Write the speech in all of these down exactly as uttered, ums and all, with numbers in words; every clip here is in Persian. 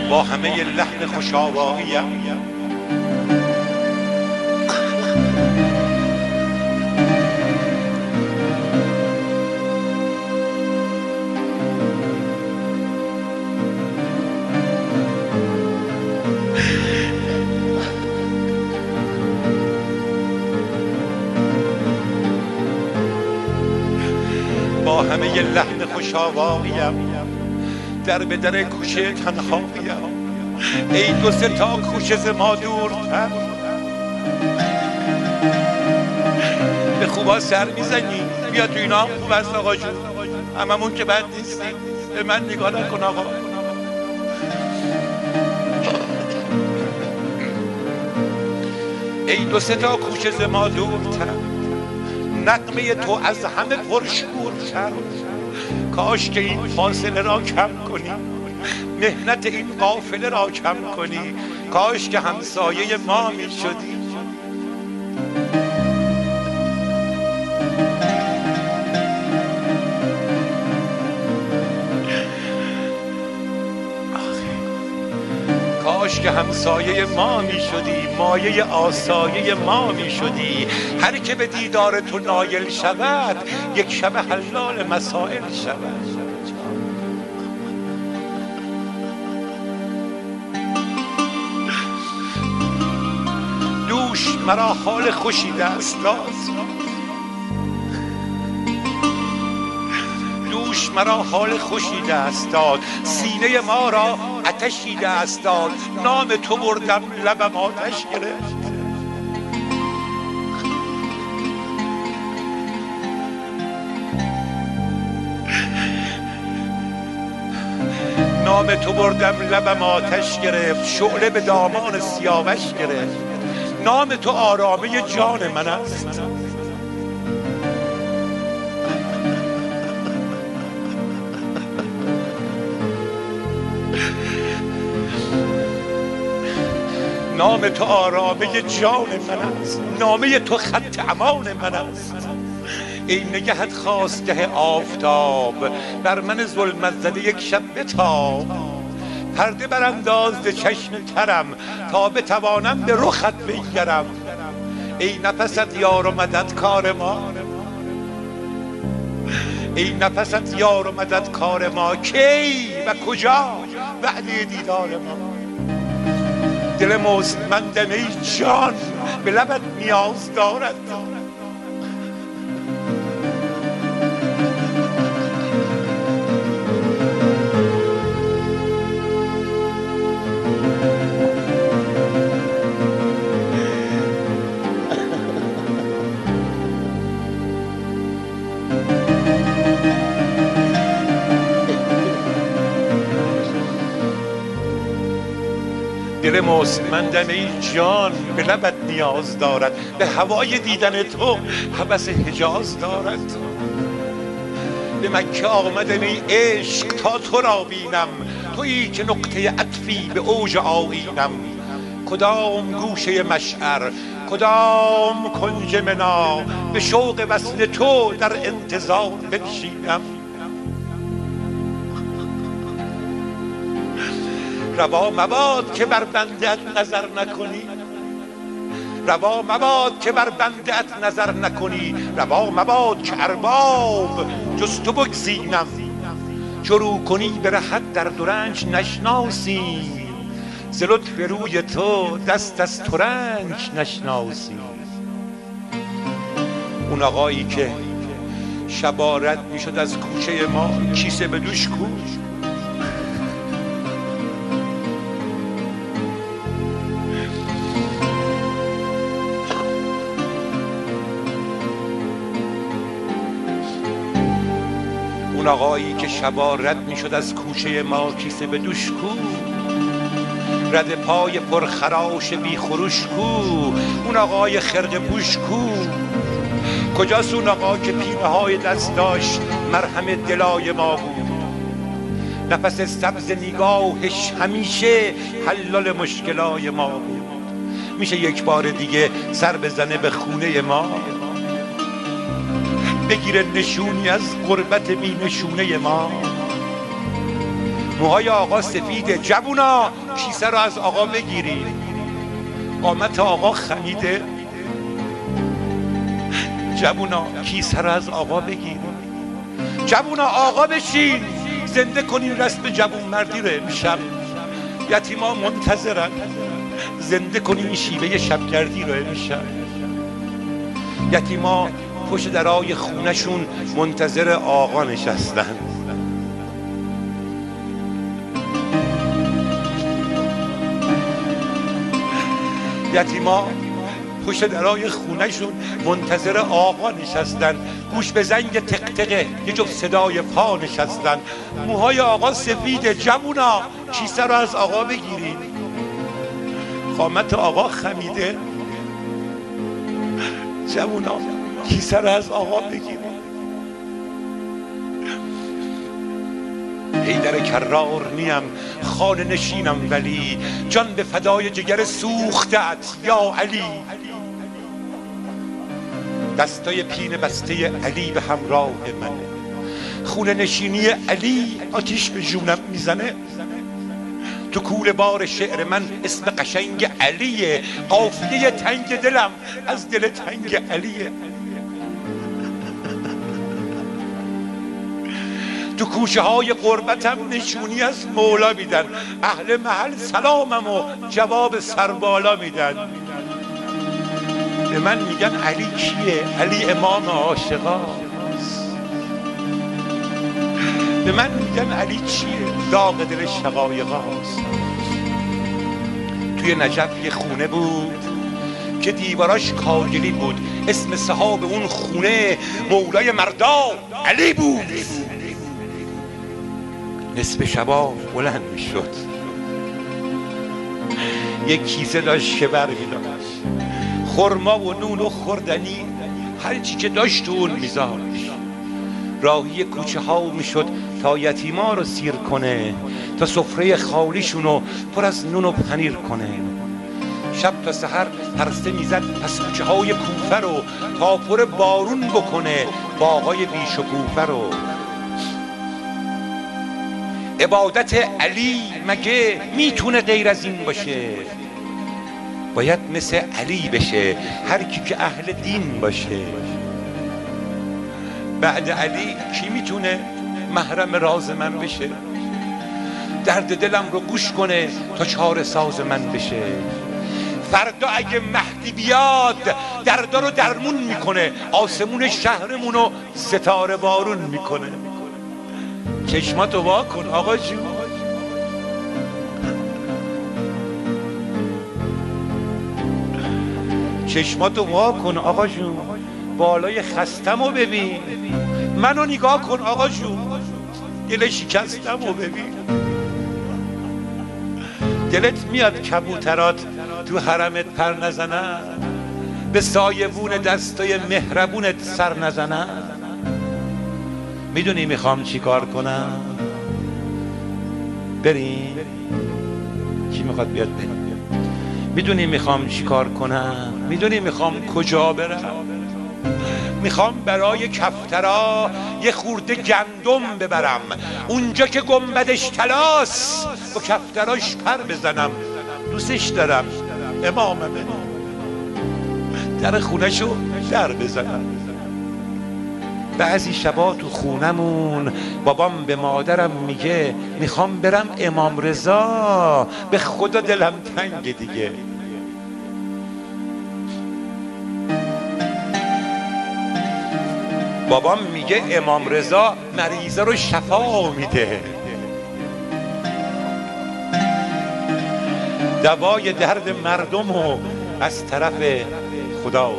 با همه لحن خوش‌آواییم با همه لحن خوش‌آواییم در به در کوچه تنهاییم. ای دو سه تا کوچه ز ما دورتر، به خوبا سر میزنی. بیا تو اینا هم خوب است آقا جون، هممون که بد نیستیم. به من نگاه نکن آقا. ای دو سه تا کوچه ز ما دورتر، نغمه تو از همه پرشورتر. کاش که این فاصله را کم کنی، مهنت این قافله را کم کنی. کاش که همسایه ما می شدی. کاش که همسایه ما می شدی، مایه آسایه ما می شدی. هر که به دیدار تو نایل شود، یک شب حلال مسائل شود. دوش مرا حال خوشی دست داد، دوش مرا حال خوشی دست داد. سینه ما را آتشی دست داد. نام تو بردم لبم آتش گرفت. نام تو بردم لبم آتش گرفت. شعله به دامان سیاوش گرفت. نام تو آرامه جان من است. نام تو آرامه جان من است. نامه تو خط امان من است. ای نگهت خواستگه آفتاب، بر من ظلمت زده یک شب بتاب. پرده برانداز ز چشم ترم، تا بتوانم به رخت بنگرم. ای نفست یار و مدد کار ما، ای نفست یار و مدد کار ما. کی و کجا وعده دیدار ما؟ دل مستمندم ای جان، به لبت نیاز دارد. دل مستمندم ای جان، به لبت نیاز دارد. به هوای دیدن تو هوس حجاز دارد. به مکه آمدم ای عشق تا تو را بینم. تویی که نقطه عطفی به اوج آیینم. کدام گوشه مشعر، کدام کنج منا، به شوق وصل تو در انتظار بنشینم. روا مباد که بر بنده‌ات نظر نکنی، روا مباد که بر بنده‌ات نظر نکنی. روا مباد که ارباب جز تو بگزینم. چو رو کنی به رهت در درنج نشناسیم. ز لطف روی تو دست از ترنج نشناسیم. اون آقایی که شبا رد میشد از کوچه ما، کیسه به دوش کو. اون آقایی که شبا رد میشد از کوچه ما، کیسه به دوش کو. رد پای پرخراش بی خروش کو. اون آقای خرقه پوش کو. کجاست اون آقا که پینه های دست داشت مرهم دلای ما بود؟ نفس سبز نگاهش همیشه حلال مشکلای ما بود. میشه یک بار دیگه سر بزنه به خونه ما، بگیره نشونی از غربت بی نشونه ما؟ موهای آقا سفیده، جوونا کیسه رو از آقا بگیرید. قامت آقا خمیده، جوونا کیسه رو از آقا بگیرید. جوونا آقا بشین، زنده کنین رسم جوون مردی رو امشب. یتیما منتظرن، زنده کنین شیوه شبگردی رو امشب. یتیما پشت درای خونشون منتظر آقا نشستن. یتیما پشت درای خونشون منتظر آقا نشستن. گوش به زنگ تقتقه یه جفت صدای پا نشستن. موهای آقا سفیده، جوونا کیسه رو از آقا بگیرید. قامت آقا خمیده، جوونا کیسه رو از آقا بگیرید. حیدر کرار نیم، خانه نشینم ولی جان به فدای جگر سوختت یا علی. دستای پین بسته علی به همراه منه، خونه نشینی علی آتیش به جونم میزنه. تو کوله بار شعر من اسم قشنگ علیه، قافیه تنگ دلم از دل تنگ علیه. تو کوچه های قربتم نشونی از مولا میدن، اهل محل سلامم و جواب سربالا میدن. به من میگن علی کیه؟ علی امام عاشقاست. به من میگن علی چیه؟ داغ دل شقایقاست. توی نجف یه خونه بود که دیواراش کاگلی بود، اسم صاحب اون خونه مولای مردا علی بود. نصف شبا بلند میشد، یک کیسه داشت که بر میداشت، خرما و نون و خوردنی هر چی که داشت تو اون میذاشت. راهی کوچه ها میشد تا یتیما رو سیر کنه، تا سفره خالیشونو پر از نون و پنیر کنه. شب تا سحر پرسته میزد پس کوچه های کوفه رو تا پر بارون بکنه باغای بیشکوفه رو. عبادت علی مگه میتونه غیر از این باشه؟ باید مثل علی بشه هر کی که اهل دین باشه. بعد علی کی میتونه محرم راز من بشه؟ درد دلم رو گوش کنه تا چاره ساز من بشه. فردا اگه مهدی بیاد دردا رو درمون میکنه، آسمون شهرمون رو ستاره بارون میکنه. چشماتو وا کن آقا جون، چشماتو وا کن آقا جون، بالای خستمو ببین. منو نگاه کن آقا جون، دل شکستمو ببین. دلت میاد کبوترات تو حرمت پر نزنن، به سایبون دستای مهربونت سر نزنن؟ میدونی میخوام چی کار کنم؟ بریم؟ کی میخواد بیاد بریم؟ میدونی میخوام چی کار کنم؟ میدونی میخوام کجا برم؟ میخوام برای کفترا یه خورده گندم ببرم، اونجا که گنبدش طلاست با کفتراش پر بزنم. دوستش دارم، اماممه، در خونهشو در بزنم. بعضی شبا تو خونمون بابام به مادرم میگه میخوام برم امام رضا، به خدا دلم تنگ دیگه. بابام میگه امام رضا مریضه رو شفا میده، دوای درد مردم و از طرف خدا.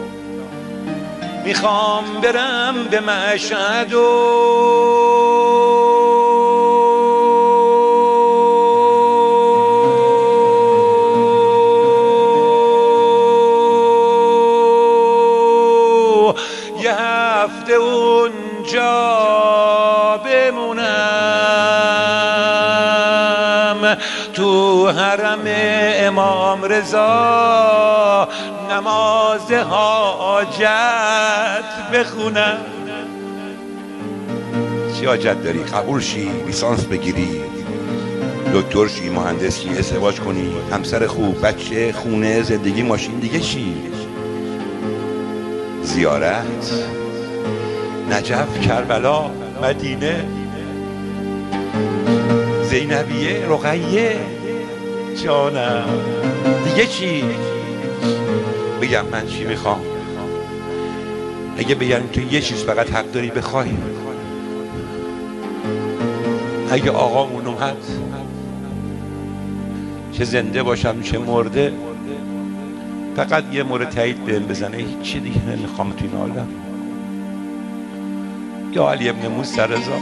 میخوام برم به مشهد و یه هفته اونجا بمونم، تو حرم امام رضا نماز حاجت بخونم. چی حاجت داری؟ قبول شی، لیسانس بگیری، دکتر شی، مهندس شی، ازدواج کنی، همسر خوب، بچه، خونه، زندگی، ماشین، دیگه چی؟ زیارت، نجف، کربلا، مدینه، زینبیه، رقیه، جانم، دیگه چی؟ بگم من چی میخوام؟ اگه بگم تو یه چیز فقط حق داری بخوای، اگه آقامون اومد، چه زنده باشم چه مرده، فقط یه مورد تایید بهم بزنه، هیچ چی دیگه نمیخوام تو این عالم. یا علی ابن موسی رضا،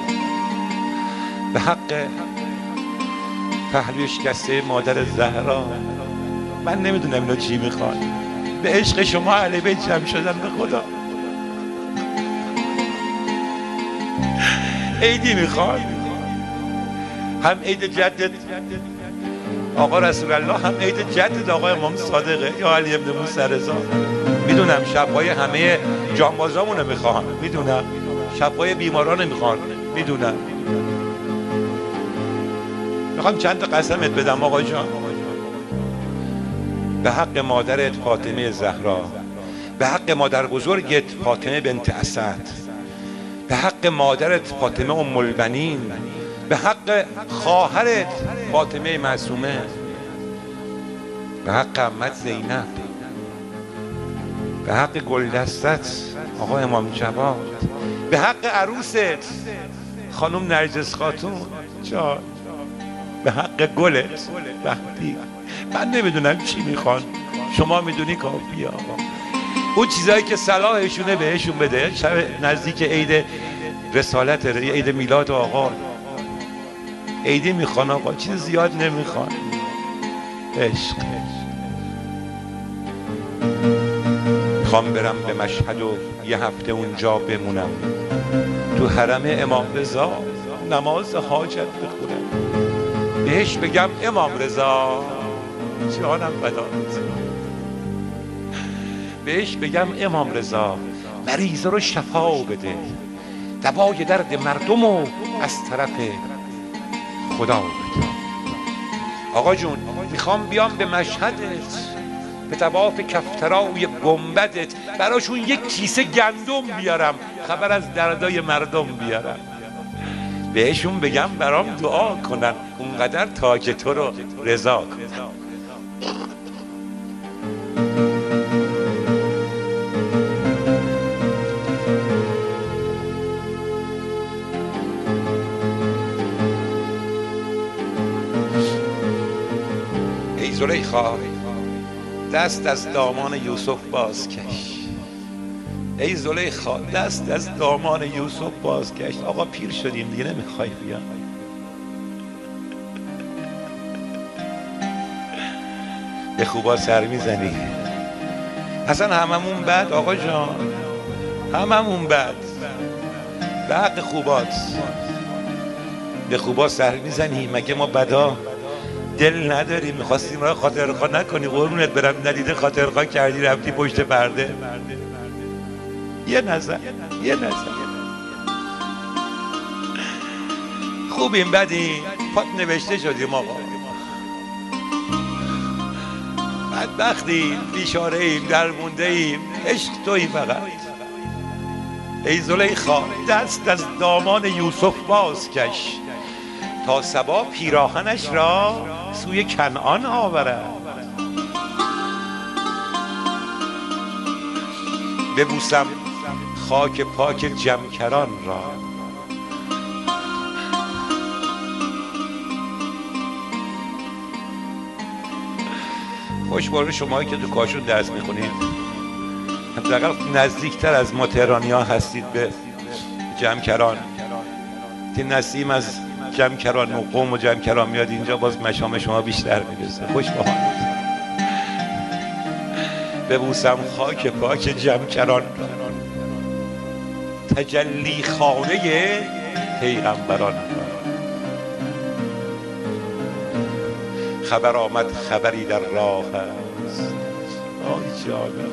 به حق پهلوی شکسته مادر زهرا، من نمیدونم اینا چی میخوان، به عشق شما اهل بیت جمع شدن به خدا. عیدی میخوان، هم عید جدت آقا رسول الله، هم عید جدت آقا امام صادقه یا علی ابن موسی رضا. میدونم شبهای همه جانبازامونو میخوان، میدونم شبهای بیماران میخوان، میدونم. میخوام چند تا قسمت بدم آقا جان، به حق مادرت فاطمه زهرا، به حق مادر بزرگت فاطمه بنت اسد، به حق مادرت فاطمه ام البنین، به حق خواهرت فاطمه معصومه، به حق عمت زینب، به حق گلدستت آقا امام جواد، به حق عروست خانم نرجس خاتون جان، به حق گلت وقتی. من نمیدونم چی میخوان، شما میدونی کافیه آقا. اون چیزایی که صلاحشونه بهشون بده. شب نزدیک عید رسالت، عید میلاد آقا، عیدی میخوان آقا، چیز زیاد نمیخوان. عشق. میخوام برم به مشهد و یه هفته اونجا بمونم، تو حرم امام رضا نماز حاجت بخونم، بهش بگم امام رضا جانم بدانت، بهش بگم امام رضا مریضا رو شفا بده، دوای درد مردم و از طرف خدا بده. آقا جون میخوام بیام به مشهدت، به طواف کفترای گنبدت براشون یک کیسه گندم بیارم، خبر از دردای مردم بیارم، بهشون بگم برام دعا کنن، اونقدر تاج تو رو رضا کنن. ای زلیخا دست از دامان یوسف بازکش، ای زلیخا دست از دامان یوسف بازکش. آقا پیر شدیم دیگه، نمیخوای بیا؟ به خوبا سر میزنی، اصلا هممون بد آقا جان، هممون بد، به حق خوبات به خوبا سر میزنی. مگه ما بدا دل نداریم؟ میخواستیم را خاطرخواه نکنی، قربونت برم، ندیده خاطرخواه کردی رفتی پشت پرده. یه نظر یه نظر خوبیم بدیم، پات نوشته شدیم آقا، بدبختیم، بیچاره ایم، درمونده ایم، عشق تویی فقط. ای زلیخا دست از دامان یوسف بازکش، تا صبا پیراهنش را سوی کنعان آورد. ببوسم خاک پاک جمکران را، خوشباره شمایی که تو کاشون درس میخونید، حداقل نزدیکتر از ما تهرانی ها هستید به جمکران. که نسیم از جمکران و قوم و جمکران میاد اینجا، باز مشام شما بیشتر میرسه. خوش با هم ببوسم خاک پاک جمکران را، تجلی خانه پیغمبران. خبر آمد خبری در راه است، آی جانم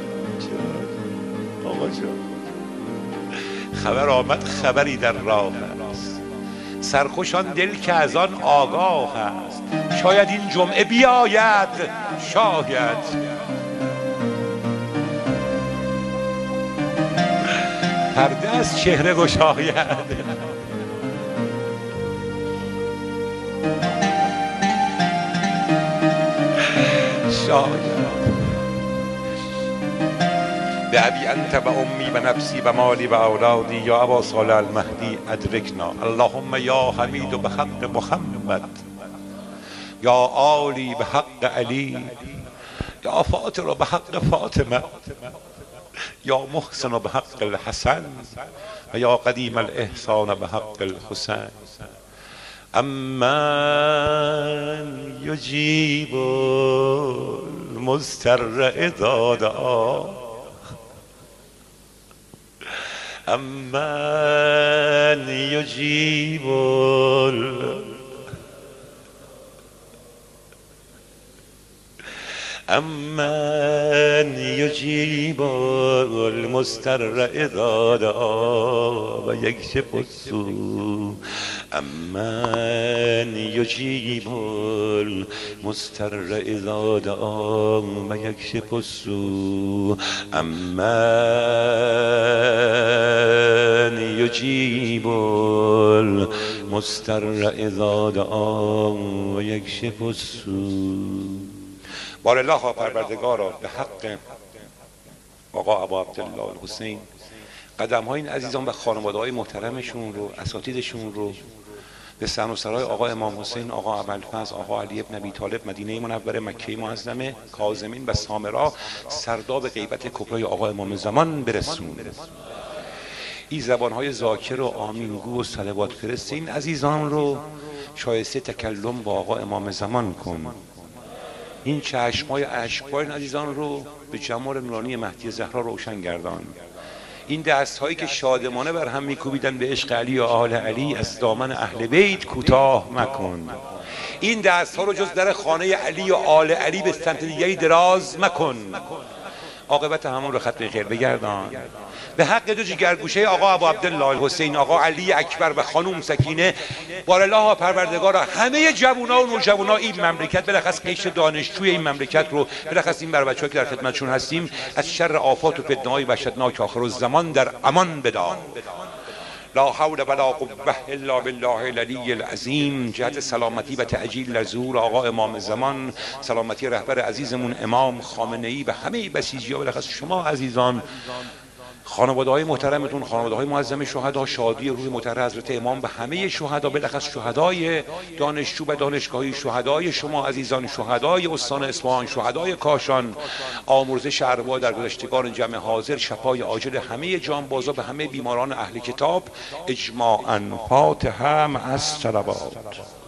جانم آقا جان، خبر آمد خبری در راه است، سرخوشان دل که از آن آگاه است. شاید این جمعه بیاید، شاید پرده از چهره گشاید. شاید به ابی انت و امی و نفسی و مالی و اولادی یا ابا صالح المهدی ادرکنا. اللهم یا حمید به حق محمد، یا آلی به حق علی، یا فاطر به حق فاطمه، یا محسن به حق الحسن و یا قدیم الاحسان به حق الحسین. امن یجیب المضطر اذا دعا، امن یجیب امن یجیب المضطر اذا دعا و یکشف السوء، امن یجیب المضطر اذا دعا و یکشف السوء، امن یجیب المضطر اذا دعا و یکشف السوء. بار الله پروردگارا به حق آقا ابا عبدالله الحسین قدم های این عزیزان و خانواده های محترمشون رو، اساتیدشون رو به سن و سرای آقا امام حسین، آقا ابوالفضل، آقا علی ابن ابی طالب، مدینه منوره، مکه معظمه، کاظمین و سامرا، سرداب غیبت کبرای آقا امام زمان برسون. این زبانهای ذاکر و آمینگو و صلوات فرست این عزیزان رو شایسته تکلم با آقا امام زمان کن. این چشمای اشکبار این عزیزان رو به جمال نورانی مهدی زهرا روشن گردان. این دست هایی که شادمانه بر هم میکوبیدن به عشق علی و آل علی از دامن اهل بیت کوتاه مکن. این دست ها رو جز در خانه علی و آل علی به سمت دیگری دراز مکن. عاقبت همون رو خط خیر بگردان. به حق دو جگرگوشه آقا ابو عبدالله الحسین، آقا علی اکبر و خانوم سکینه، بار الله پروردگارا همه جوونا و نوجوانا این مملکت، بالاخص قشر دانشجوی این مملکت رو، بالاخص این بر بچه‌ها که در خدمتشون هستیم، از شر آفات و فتنه‌های وحشتناک آخر الزمان در امان بدار. لا حول ولا قوة الا بالله العلی العظیم. جهت سلامتی و تعجیل در ظهور آقا امام زمان، سلامتی رهبر عزیزمون امام خامنه‌ای و همه بسیجی‌ها، بالاخص شما عزیزان، خانواده های محترمتون، خانواده های معظم شهدا، شادی روح مطهر حضرت امام و همه شهدا، بالاخص شهدای دانشجو و دانشگاهی، شهدای شما عزیزان، شهدای استان اصفهان، شهدای کاشان، آمرزش ارواح در گذشتگان جمع حاضر، شفای عاجل همه جانبازا و همه بیماران اهل کتاب اجماعاً. فاتحه مع الصلوات.